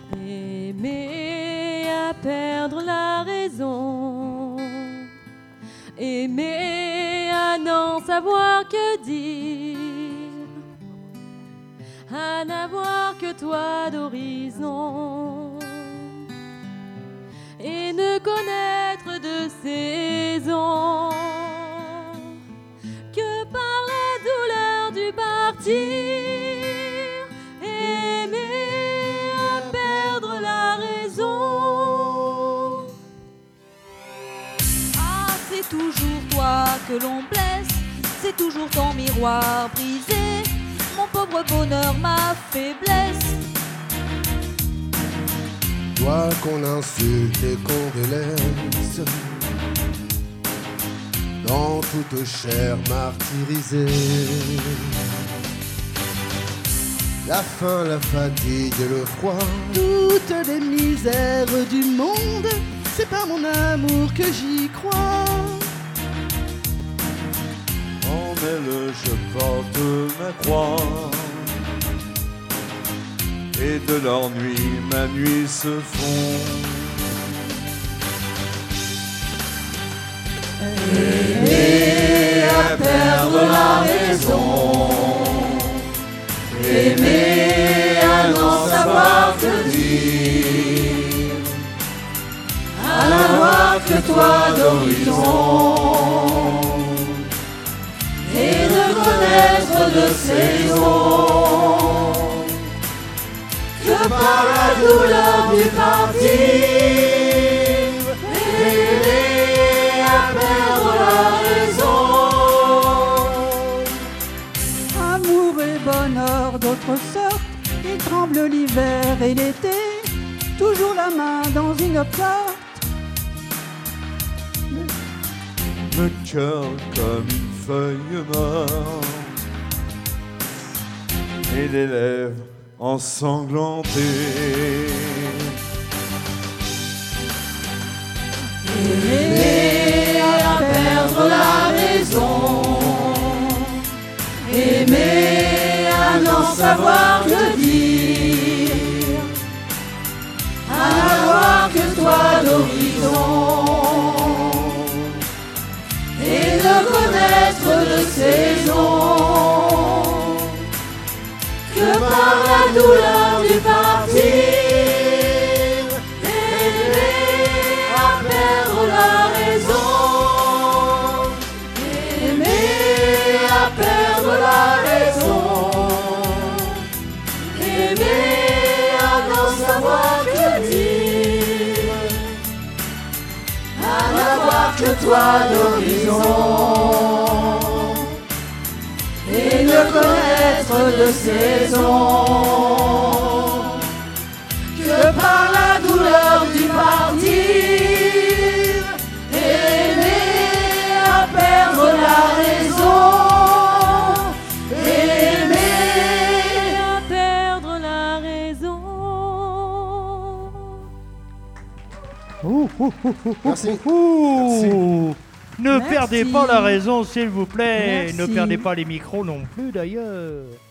Aimer à perdre la raison, aimer à n'en savoir que dire, à n'avoir que toi d'horizon, et ne connaître de saison que par la douleur du partir. Aimer à perdre la raison. Ah, c'est toujours toi que l'on blesse, c'est toujours ton miroir brisé, mon pauvre bonheur, ma faiblesse. Toi qu'on insulte et qu'on délaisse, dans toute chair martyrisée. La faim, la fatigue et le froid, toutes les misères du monde, c'est par mon amour que j'y crois. En elle je porte ma croix, et de l'ennui ma nuit se fond. Aimer à perdre la raison, aimer à n'en savoir que dire, à n'avoir que toi d'horizon, et ne connaître de saison que par la douleur du partir. Aimer à perdre la raison. Amour et bonheur d'autre sorte, il tremble l'hiver et l'été, toujours la main dans une porte. Le cœur comme une feuille morte, et les lèvres ensanglantées. Aimer à perdre la raison, aimer à n'en savoir que dire, à n'avoir que toi d'horizon, et ne connaître de saison que par la douleur du partir. Aimer à perdre la raison, aimer à perdre la raison, aimer à n'en savoir que dire, à n'avoir que toi d'horizon, et ne connaître de saison que par la douleur du partir. Aimer à perdre la raison, aimer à perdre la raison. Merci. Ne Merci. perdez pas la raison, s'il vous plaît. Merci. Ne perdez pas les micros non plus, d'ailleurs.